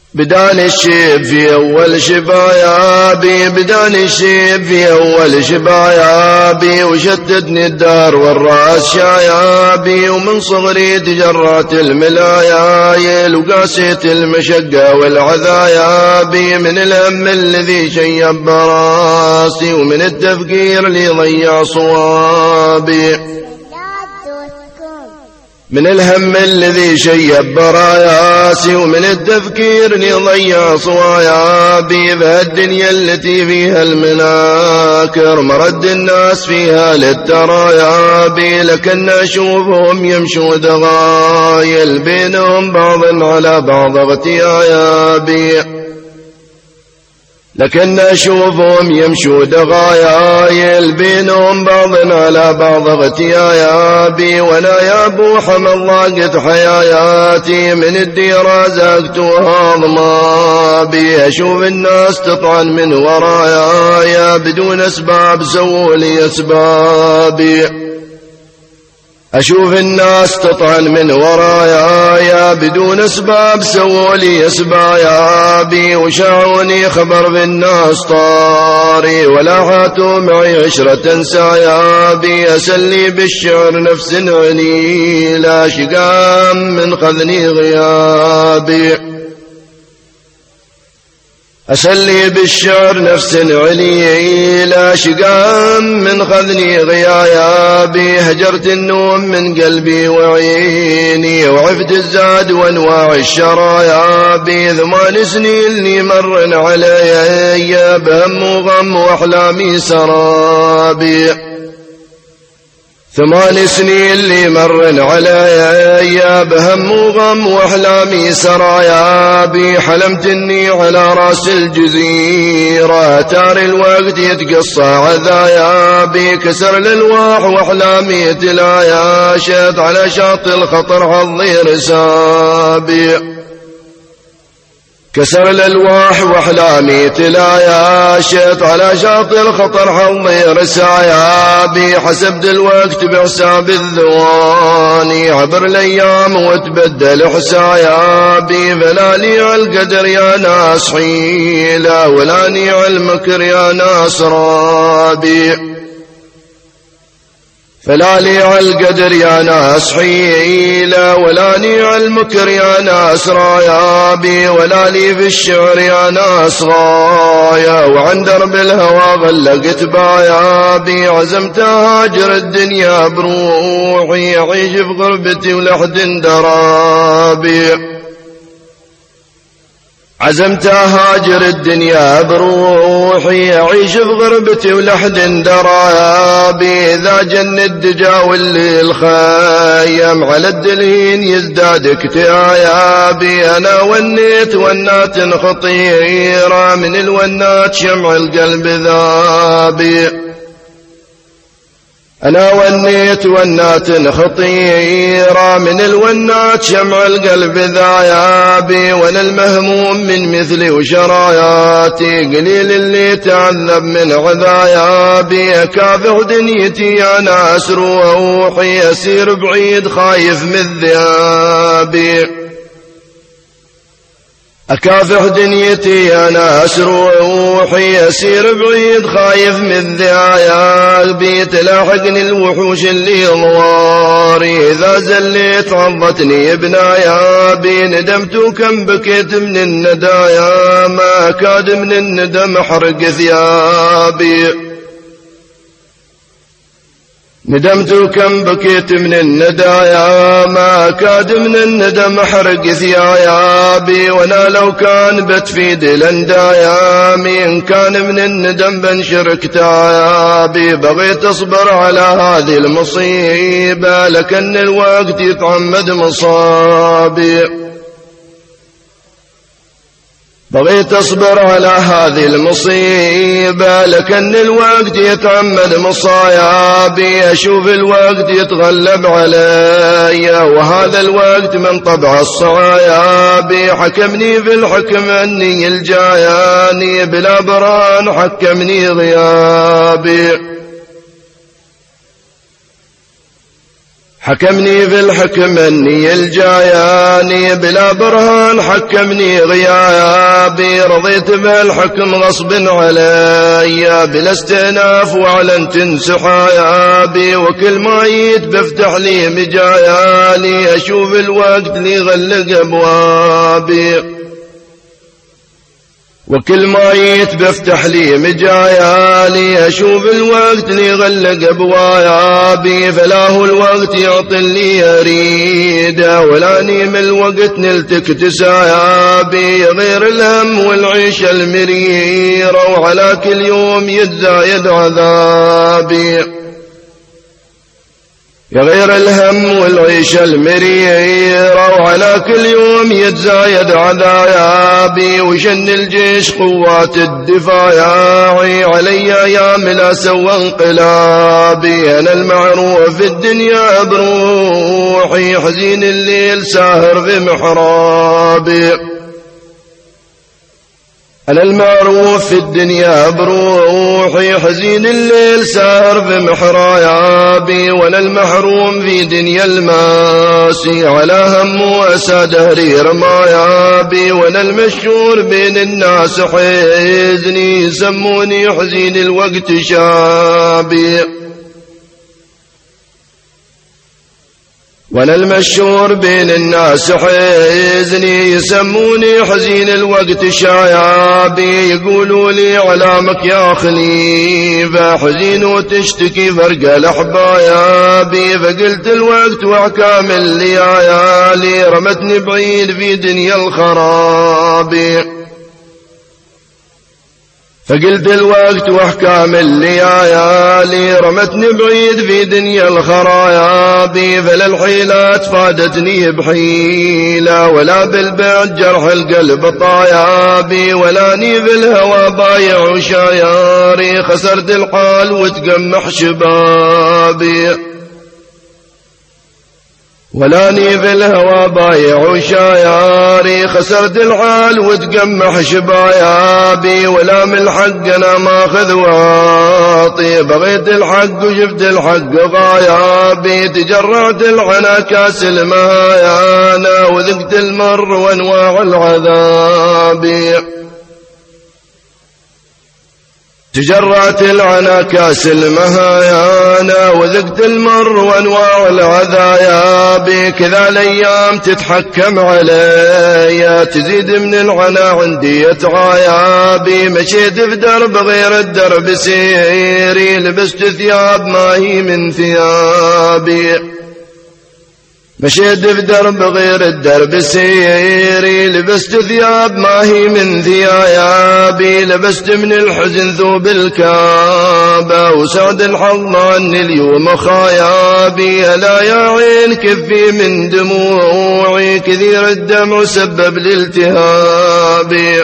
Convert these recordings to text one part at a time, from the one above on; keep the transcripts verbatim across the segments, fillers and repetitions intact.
بداني الشيب في أول شبايابي بداني الشيب في أول شبايابي وشتتني الدار والرأس شايابي ومن صغري تجرعت الملايايل وقاسيت المشقة والعذايابي من الهم الذي شيب براسي ومن التفكير اللي ضيع صوابي من الهم الذي شيب براياسي ومن التفكير اللي ضيع صوايابي بهالدنيا التي فيها المناكر مرد الناس فيها للترايابي لكن أشوفهم يمشوا دغايل بينهم بعض على بعض اغتيابي لكن أشوفهم يمشوا دغايل بينهم بعض على بعض اغتيابي وانا يا ابو حمد ضاقت حياتي من الديرة زاقت وهضمابي اشوف الناس تطعن من ورايا بدون اسباب سووا لي اسبابي أشوف الناس تطعن من ورايا بدون أسباب سووا لي أسبابي وشاعوني خبر بالناس طاري ولا هاتوا معي عشرة سايابي أسلي بالشعر نفس عني لا شقام من خذني غيابي أسلي بالشعر نفس علي لا شقام من خذني غيابي هجرت النوم من قلبي وعيني وعفت الزاد وانواع الشرايابي ثمان سنين اللي مرن علي بهم وغم واحلامي سرابي ثمان سنين اللي مرن علي بهم وغم واحلامي سرايابي حلمت اني على راس الجزيرة تار الوقت يتقصى عذايابي كسر الالواح واحلامي تلاياشت على شاطئ الخطر حظي رسابي كسر الألواح وأحلامي تلاياشت على شاطئ الخطر حظي رسايابي حسبت الوقت بحساب الذواني عبر الأيام وتبدل حسايابي فلا لي على القدر يا ناس حيلة ولا لي على المكر يا ناس رابي فلا لي على القدر يا ناس حيلة ولا لي على المكر يا ناس رايابي ولا لي في الشعر يا ناس غاية وعن درب الهوى غلقت بايابي عزمت هاجر الدنيا بروحي أعيش في غربتي ولحد درابي عزمت هاجر الدنيا بروحي أعيش في غربتي ولحد درابي إذا جن الدجا والليل خايم على الدلين يزداد اكتئابي أنا ونيت ونات خطيرة من الونات شمع القلب ذابي أنا ونيت ونات خطيرة من الونات شمع القلب ذايابي وأنا المهموم من مثلي وشراياتي قليل اللي تعذب من عذايابي أكافح دنيتي يا ناس روحي أسير بعيد خايف من ذيابي أكافح دنيتي يا ناس روحي أسير بعيد خايف من ذيابي تلاحقني الوحوش اللي ضواري إذا زليت عضتني بنايابي ندمت كم بكيت من الندايا ما كاد من الندم حرق ثيابي ندمت كم بكيت من الندايا ما كاد من الندم حرق ثيابي وانا لو كان بتفيد الاندايا من كان من الندم بنشر كتابي بغيت اصبر على هذه المصيبة لكن الوقت يتعمد مصابي بغيت أصبر على هذه المصيبة لكن الوقت يتعمد مصايابي أشوف الوقت يتغلب علي وهذا الوقت من طبع الصعايابي حكمني في الحكم أني الجاياني بلا بران حكمني غيابي حكمني في الحكم اني الجاياني بلا برهان حكمني غيابي رضيت بالحكم غصب علي بلا استئناف واعلنت انسحابي وكل ما جيت بفتح لي مجاياني اشوف الوقت لي غلق ابوابي وكل ما جيت بفتح لي مجايالي أشوف الوقت لي غلق أبوابي فلا هو الوقت يعطي اللي أريده ولا نيم الوقت نلتك تسايابي غير الهم والعيشة المريرة وعلى كل يوم يتزايد عذابي يا غير الهم والعيشة المريرة وعلى كل يوم يتزايد عذابي وشن الجيش قوات الدفاع ياعي علي ايام لا سوى انقلابي انا المعروف في الدنيا بروحي حزين الليل ساهر في محرابي أنا المعروف في الدنيا بروحي حزين الليل سار في محرايابي وأنا المحروم في دنيا الماسي على هم وأسى دهري رمايابي وأنا المشهور بين الناس حزني يسموني حزين الوقت شابي وانا المشهور بين الناس حزني يسموني حزين الوقت شايابي يقولوا لي علامك يا خليفة حزين وتشتكي فرق الأحبايابي فقلت الوقت وأحكام الليالي رمتني بعيد في دنيا الخرابي فقلت الوقت واحكام الليالي رمتني بعيد في دنيا الخرايابي فلا الحيلات فادتني بحيلة ولا بالبعد جرح القلب طايابي ولا ني في الهوى بايع شياري خسرت الحال وتقمح شبابي ولاني في الهوى بايع شاياري خسرت الحال وتقمح شبايابي ولا من الحق انا ماخذ واطي بغيت الحق وشفت الحق غايابي تجرعت العنا كاس المايانا وذقت المر وانواع العذاب تجرعت العنا كاس المهايانا وذقت المر وانواع العذايا كذا الايام تتحكم علي تزيد من العنا عندي يتعايابي مشيت في درب غير الدرب سيري لبست ثياب ما هي من ثيابي مشيت في درب غير الدرب سيري لبست ثياب ما هي من ثيابي لبست من الحزن ثوب الكابة وسعد الحظ عني اليوم خايابي ألا يا عين كفي من دموعي كثير الدمع سبب لالتهابي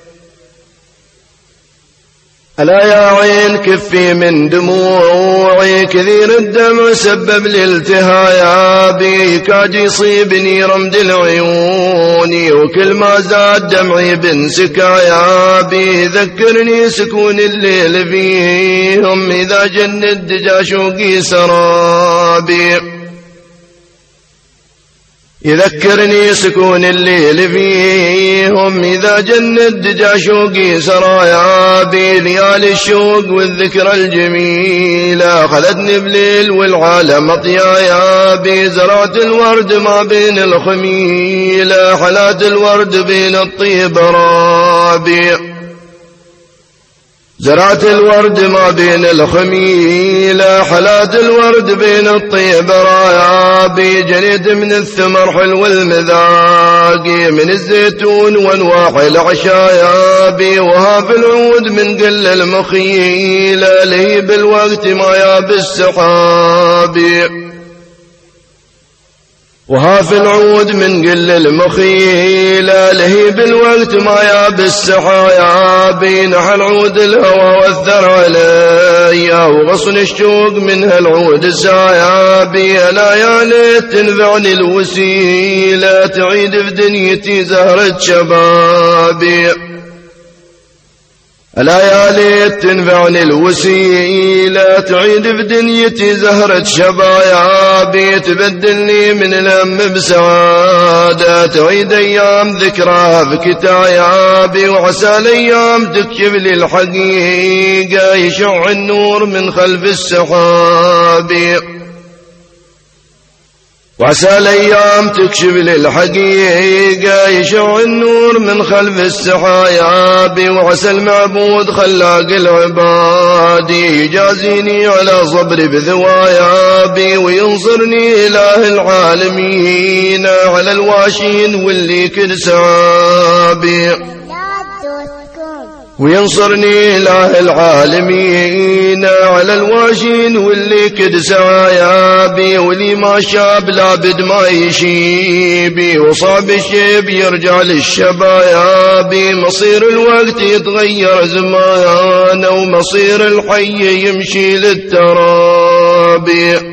ألا يا عين كفي من دموعي كثير الدمع سبب لالتهابي يكاد يصيبني رمد العيون وكل ما زاد دمعي بانسكايابي ذكرني سكون الليل فيهم إذا جن الدجى شوقي سرابي يذكرني سكون الليل فيهم إذا جن الدجى شوقي سرايابي ليالي الشوق والذكرى الجميلة خلتني بليل والعالم أطيايابي زرعت الورد ما بين الخميلة حلات الورد بين الطيب رابي زرعت الورد ما بين الخميلة حلات الورد بين الطيب رايابي جنيت من الثمر حلو المذاقي من الزيتون وانواع العشايابي وها في العود من قل المخيلة لي بالوقت ما ياب السحابي وها في العود من قل المخيلة لهي بالوقت ما ياب السحايابي نحى العود الهوى والثر عليا وغصن الشوق من هالعود السايابي ألا يا ليت تنفعني الوسيلة تعيد في دنيتي زهرة شبابي الليالي تنفعني الوسيلة تعيد في دنيتي زهرة شبايابي تبدلني من الهم بسعادة تعيد أيام ذكراها في كتايابي وعسى الأيام تكشف لي الحقيقة يشع النور من خلف السحاب وعسى الأيام تكشف لي الحقيقة يشع النور من خلف السحاياب وعسى المعبود خلاق العباد يجازيني على صبري بثوايابي وينصرني إله العالمين على الواشين واللي كل سعابي وينصرني إله العالمين على الواشين واللي كد سعايابي واللي ما شاب لابد ما يشيبي وصاب الشيب يرجع للشبايابي مصير الوقت يتغير زمانه ومصير الحي يمشي للترابي